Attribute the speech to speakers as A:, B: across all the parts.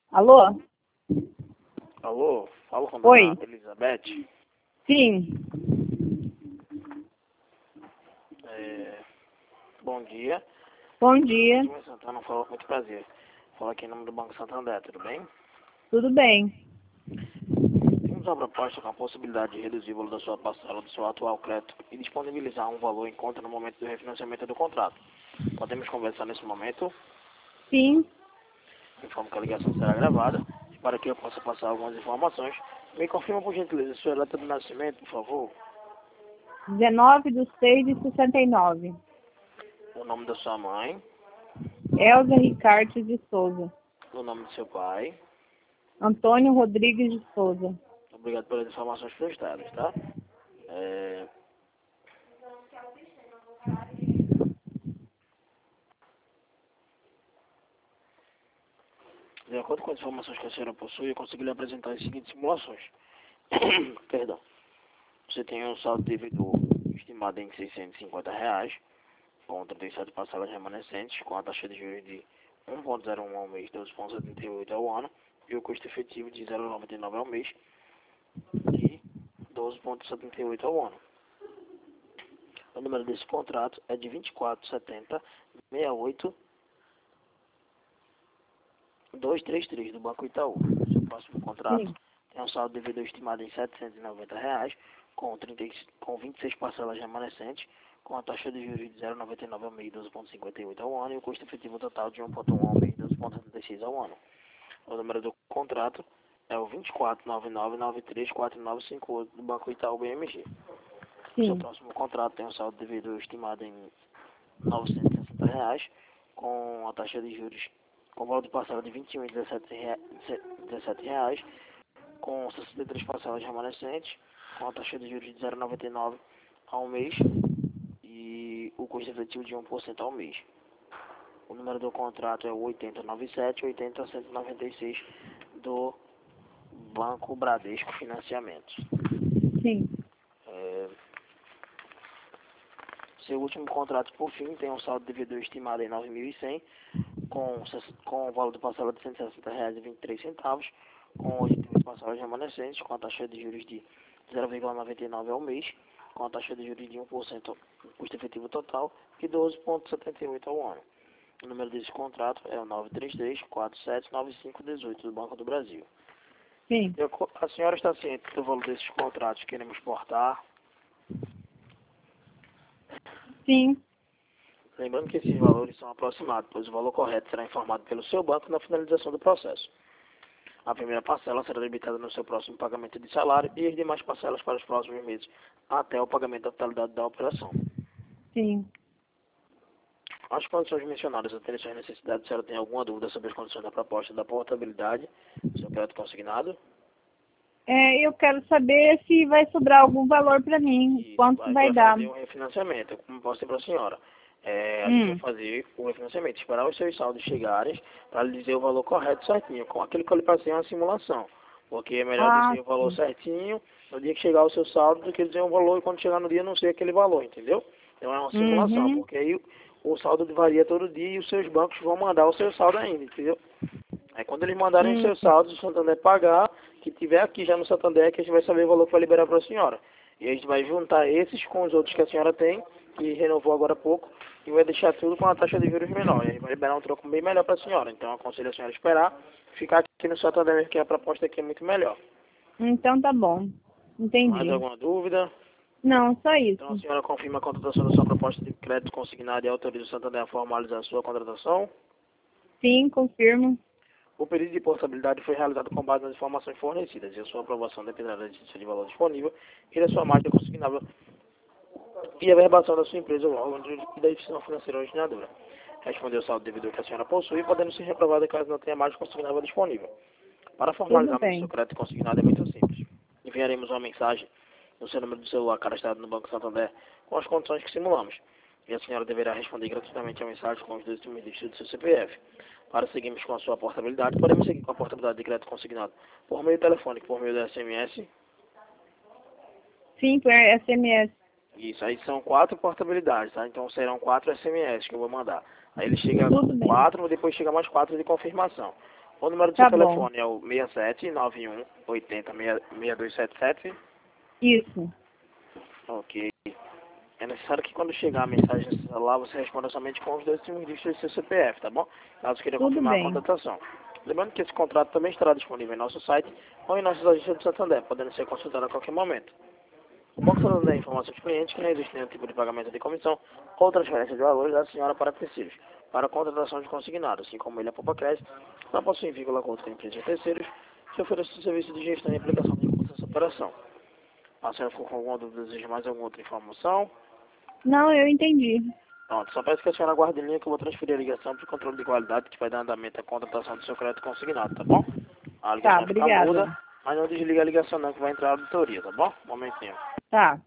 A: Alô?
B: Alô, fala com a
A: Oi.
B: dona Elizabeth.
A: Sim.
B: Bom dia.
A: Bom dia.
B: Aqui em Santana, fala com muito prazer. Fala aqui em nome do Banco Santander, tudo bem?
A: Tudo bem.
B: Temos uma proposta com a possibilidade de reduzir o valor da sua parcela do seu atual crédito e disponibilizar um valor em conta no momento do refinanciamento do contrato. Podemos conversar nesse momento?
A: Sim.
B: Informo que a ligação será gravada e para que eu possa passar algumas informações. Me confirma, por gentileza, sua data de nascimento, por favor.
A: 19/6/69.
B: O nome da sua mãe,
A: Elza Ricardo de Souza.
B: o nome do seu pai.
A: Antônio Rodrigues de Souza.
B: Obrigado pelas informações prestadas, tá? De acordo com as informações que a senhora possui, eu consegui lhe apresentar as seguintes simulações. Perdão. Você tem um saldo dívida estimado em R$ 650, com 37 parcelas remanescentes, com a taxa de juros de 1,01 ao mês, 12,78 ao ano, e o custo efetivo de 0,99 ao mês e 12,78 ao ano. O número desse contrato é de 247068233 do Banco Itaú. Seu próximo contrato
A: Sim.
B: tem um saldo devedor estimado em R$ 790, com 26 parcelas remanescentes, com a taxa de juros de 0,99 ao mês, 12,58 ao ano, e o custo efetivo total de 1,1 ao mês, 12,76 ao ano. O número do contrato é o 2499934958 do Banco Itaú BMG. O seu
A: Sim.
B: próximo contrato tem um saldo devedor estimado em R$ 960, com a taxa de juros com valor de parcela de R$ 21,17, com 63 parcelas remanescentes, com a taxa de juros de 0,99 ao mês e o custo efetivo de 1% ao mês. O número do contrato é o 8097-80196 do Banco Bradesco Financiamentos.
A: Sim.
B: Seu último contrato, por fim, tem um saldo devedor estimado em R$ 9.100, com o valor de parcela de R$ 160,23, com 88 parcelas remanescentes, com a taxa de juros de 0,99 ao mês, com a taxa de juros de 1% custo efetivo total e 12,78 ao ano. O número desse contrato é o 933-479518 do Banco do Brasil.
A: Sim.
B: A senhora está ciente do valor desses contratos que queremos exportar?
A: Sim.
B: Lembrando que esses valores são aproximados, pois o valor correto será informado pelo seu banco na finalização do processo. A primeira parcela será debitada no seu próximo pagamento de salário e as demais parcelas para os próximos meses, até o pagamento da totalidade da operação.
A: Sim.
B: As condições mencionadas atendem suas necessidades. A senhora tem alguma dúvida sobre as condições da proposta da portabilidade do seu crédito consignado?
A: Eu quero saber se vai sobrar algum valor para mim.
B: E
A: Quanto vai dar?
B: fazer um refinanciamento, como posso dizer para a senhora. A gente vai fazer o refinanciamento, esperar os seus saldos chegarem para lhe dizer o valor correto certinho, com aquilo que eu lhe passei uma simulação. Porque é melhor dizer o valor certinho no dia que chegar o seu saldo do que dizer um valor e quando chegar no dia não ser aquele valor, entendeu? Então é uma simulação, porque aí o saldo varia todo dia e os seus bancos vão mandar o seu saldo ainda, entendeu? Aí quando eles mandarem os seus saldos, o Santander pagar, que tiver aqui já no Santander, que a gente vai saber o valor que vai liberar para a senhora. E a gente vai juntar esses com os outros que a senhora tem, que renovou agora há pouco, e vai deixar tudo com a taxa de juros menor. E a gente vai liberar um troco bem melhor para a senhora. Então eu aconselho a senhora esperar, ficar aqui no Santander, que a proposta aqui é muito melhor.
A: Então tá bom. Entendi.
B: Mais alguma dúvida?
A: Não, só isso.
B: Então a senhora confirma a contratação da sua proposta de crédito consignado e autoriza o Santander a formalizar a sua contratação?
A: Sim, confirmo.
B: O pedido de portabilidade foi realizado com base nas informações fornecidas e a sua aprovação dependerá da existência de valor disponível e da sua margem consignável e a verbação da sua empresa ou órgão e da instituição financeira originadora. Respondeu o saldo devedor que a senhora possui, podendo ser reprovada caso não tenha margem consignável disponível. Para formalizarmos o seu crédito consignado é muito simples. Enviaremos uma mensagem no seu número de celular cadastrado no Banco Santander com as condições que simulamos. E a senhora deverá responder gratuitamente a mensagem com os dois últimos dígitos do seu CPF. Para seguirmos com a sua portabilidade, podemos seguir com a portabilidade de crédito consignado por meio telefônico, por meio do SMS.
A: Sim, por SMS.
B: Isso, aí são 4 portabilidades, tá? Então serão 4 SMS que eu vou mandar. Aí ele chega
A: Tudo
B: com
A: bem.
B: 4, depois chega mais 4 de confirmação. O número do
A: Tá
B: seu
A: bom.
B: telefone é o 6791806277.
A: Isso.
B: Ok. É necessário que quando chegar a mensagem no celular, você responda somente com os dois últimos dígitos do seu CPF, tá bom? Caso queira
A: Tudo
B: confirmar a
A: bem.
B: contratação. Lembrando que esse contrato também estará disponível em nosso site ou em nossas agências do Santander, podendo ser consultado a qualquer momento. O Banco Santander informa aos clientes que não existe nenhum tipo de pagamento de comissão ou transferência de valores da senhora para terceiros, para a contratação de consignado, assim como ele a Poupa Crédito, não possui vínculo com outras empresas terceiros, se oferece o serviço de gestão e aplicação de recursos dessa operação. A senhora ficou com alguma dúvida, deseja mais alguma outra informação?
A: Não, eu entendi.
B: Pronto, só peço que a senhora aguarde em linha que eu vou transferir a ligação para o controle de qualidade que vai dar andamento à contratação do seu crédito consignado, tá bom? A
A: Tá,
B: ligação vai ficar
A: obrigada.
B: muda, mas não desliga a ligação não que vai entrar a auditoria, tá bom? Um momentinho.
A: Tá.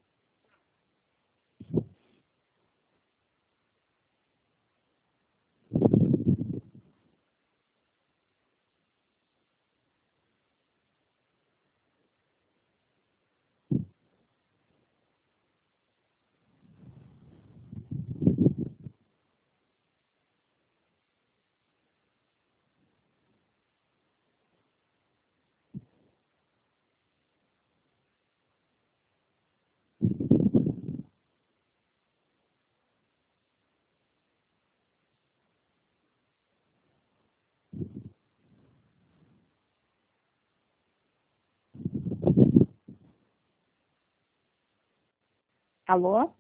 A: Alô?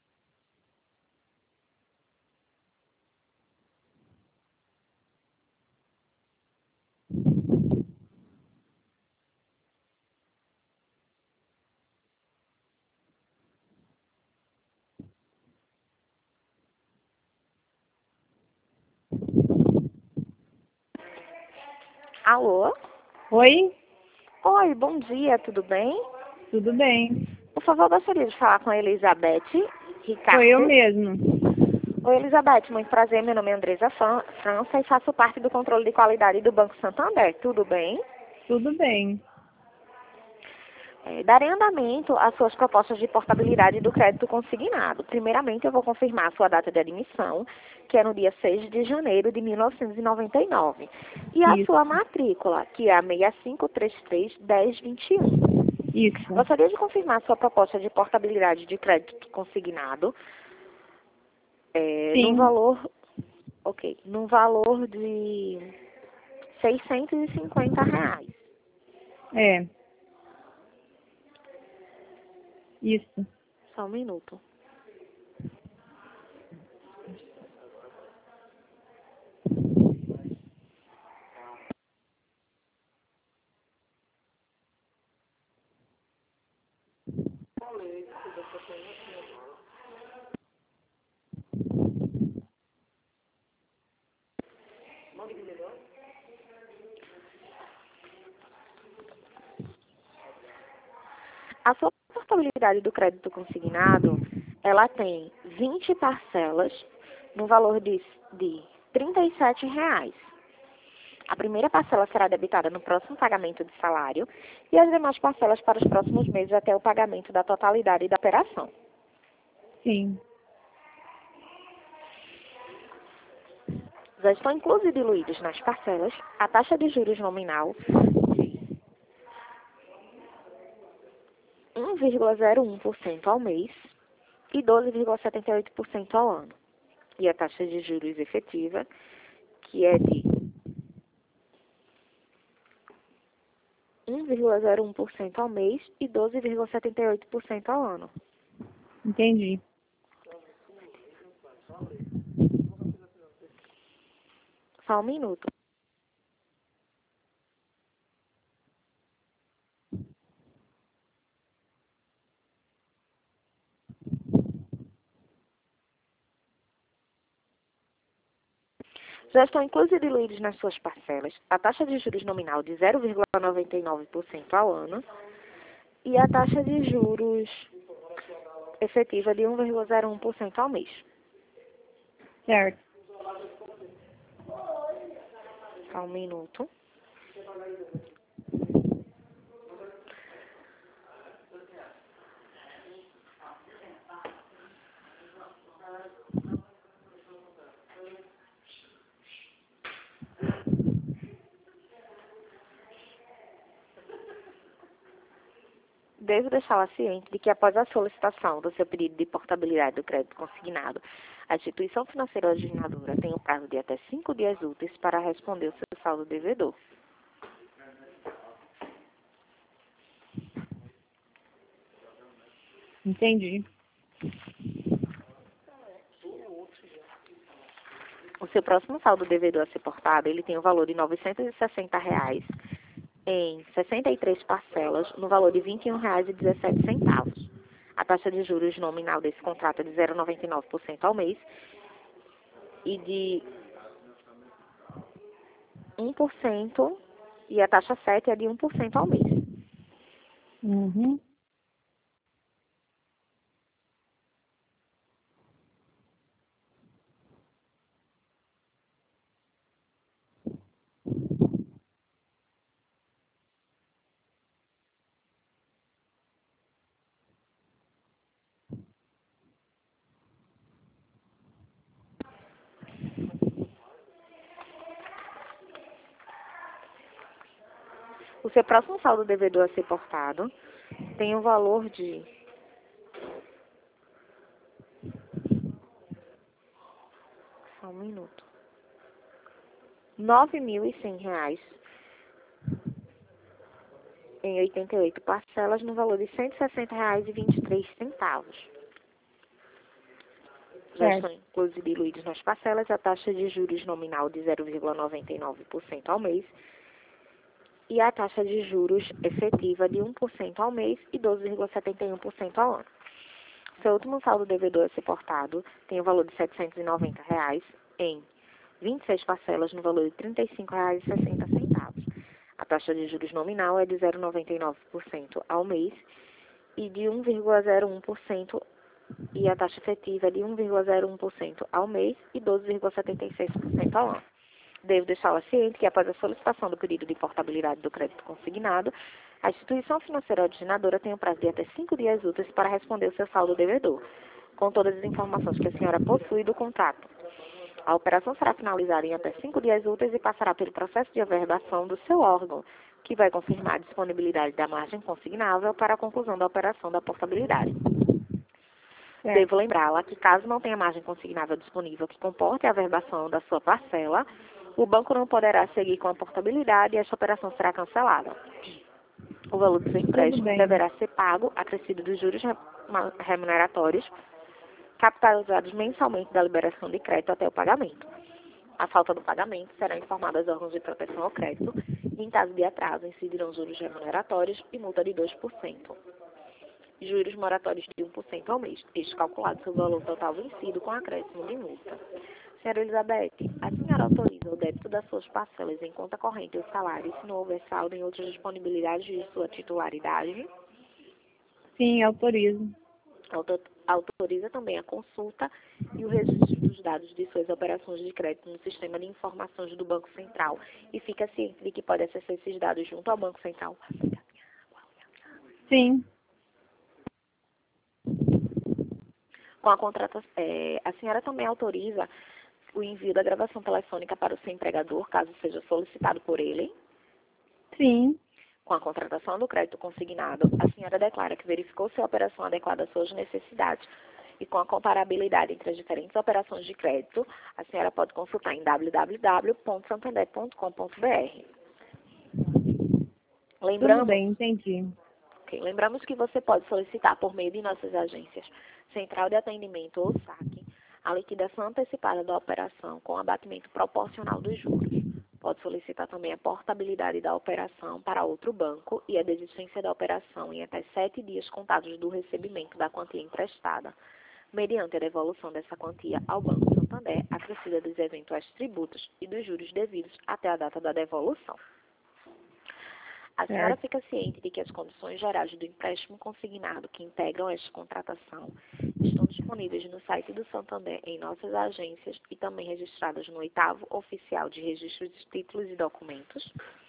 C: Alô?
A: Oi?
C: Oi, bom dia, tudo bem?
A: Tudo bem.
C: Por favor, gostaria de falar com a Elizabeth
A: Sou eu
C: Ricardo.
A: mesmo.
C: Oi, Elizabeth, muito prazer, meu nome é Andresa França e faço parte do controle de qualidade do Banco Santander, tudo bem?
A: Tudo bem.
C: Darei andamento às suas propostas de portabilidade do crédito consignado. Primeiramente, eu vou confirmar a sua data de admissão, que é no dia 6 de janeiro de 1999. E a
A: Isso.
C: sua matrícula, que é a 6533-1021.
A: Isso.
C: Gostaria de confirmar a sua proposta de portabilidade de crédito consignado num
A: Sim.
C: valor, num valor de R$ 650.
A: É. Isso.
C: Só um minuto. A sua portabilidade do crédito consignado, ela tem 20 parcelas no valor de R$ 37. A primeira parcela será debitada no próximo pagamento de salário e as demais parcelas para os próximos meses até o pagamento da totalidade da operação.
A: Sim.
C: Já estão inclusos e diluídos nas parcelas a taxa de juros nominal de 1,01% ao mês e 12,78% ao ano. E a taxa de juros efetiva, que é de 1,01% ao mês e 12,78% ao ano.
A: Entendi.
C: Só um minuto. Já estão inclusos e diluídos nas suas parcelas a taxa de juros nominal de 0,99% ao ano e a taxa de juros efetiva de 1,01% ao mês.
A: Certo.
C: Só um minuto. Devo deixá-la ciente de que, após a solicitação do seu pedido de portabilidade do crédito consignado, a instituição financeira originadora tem um prazo de até 5 dias úteis para responder o seu saldo devedor.
A: Entendi.
C: O seu próximo saldo devedor a ser portado, ele tem o valor de R$ 960 em 63 parcelas, no valor de R$ 21,17. A taxa de juros nominal desse contrato é de 0,99% ao mês e de 1%, e a taxa 7 é de 1% ao mês.
A: Uhum.
C: O seu próximo saldo devedor a ser portado tem o valor de só um minuto. R$ 9.100 em 88 parcelas, no valor de R$ 160,23. Já estão inclusos e diluídos nas parcelas a taxa de juros nominal de 0,99% ao mês e a taxa de juros efetiva de 1% ao mês e 12,71% ao ano. Seu último saldo devedor a ser portado tem o valor de R$ 790 em 26 parcelas no valor de R$ 35,60. A taxa de juros nominal é de 0,99% ao mês e de 1,01% e a taxa efetiva é de 1,01% ao mês e 12,76% ao ano. Devo deixá-la ciente que, após a solicitação do pedido de portabilidade do crédito consignado, a instituição financeira originadora tem um prazo de até 5 dias úteis para responder o seu saldo devedor, com todas as informações que a senhora possui do contrato. A operação será finalizada em até 5 dias úteis e passará pelo processo de averbação do seu órgão, que vai confirmar a disponibilidade da margem consignável para a conclusão da operação da portabilidade. Devo lembrá-la que, caso não tenha margem consignável disponível que comporte a averbação da sua parcela, o banco não poderá seguir com a portabilidade e esta operação será cancelada. O valor do seu empréstimo deverá ser pago, acrescido dos juros remuneratórios, capitalizados mensalmente da liberação de crédito até o pagamento. A falta do pagamento será informada aos órgãos de proteção ao crédito e, em caso de atraso, incidirão juros remuneratórios e multa de 2%. Juros moratórios de 1% ao mês, este calculado sobre o valor total vencido com acréscimo de multa. Senhora Elizabeth, a senhora autoriza o débito das suas parcelas em conta corrente ou salário se não houver saldo em outras disponibilidades de sua titularidade?
A: Sim, autorizo.
C: Autoriza também a consulta e o registro dos dados de suas operações de crédito no sistema de informações do Banco Central e fica ciente de que pode acessar esses dados junto ao Banco Central?
A: Sim.
C: Com a contratação, a senhora também autoriza o envio da gravação telefônica para o seu empregador, caso seja solicitado por ele?
A: Sim.
C: Com a contratação do crédito consignado, a senhora declara que verificou se a operação adequada às suas necessidades e com a comparabilidade entre as diferentes operações de crédito, a senhora pode consultar em www.santander.com.br.
A: Tudo bem, entendi.
C: Lembramos que você pode solicitar por meio de nossas agências Central de Atendimento ou SAC a liquidação antecipada da operação com abatimento proporcional dos juros. Pode solicitar também a portabilidade da operação para outro banco e a desistência da operação em até 7 dias contados do recebimento da quantia emprestada, mediante a devolução dessa quantia ao Banco Santander, acrescida dos eventuais tributos e dos juros devidos até a data da devolução. A senhora fica ciente de que as condições gerais do empréstimo consignado que integram esta contratação estão disponíveis no site do Santander em nossas agências e também registradas no 8º Oficial de Registro de Títulos e Documentos.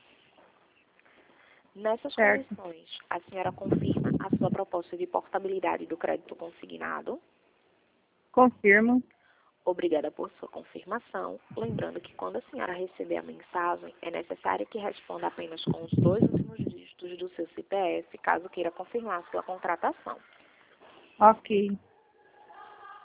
C: Nessas condições, a senhora confirma a sua proposta de portabilidade do crédito consignado?
A: Confirmo.
C: Obrigada por sua confirmação. Lembrando que quando a senhora receber a mensagem, é necessário que responda apenas com os 2 últimos dígitos do seu CPF, caso queira confirmar a sua contratação.
A: Ok.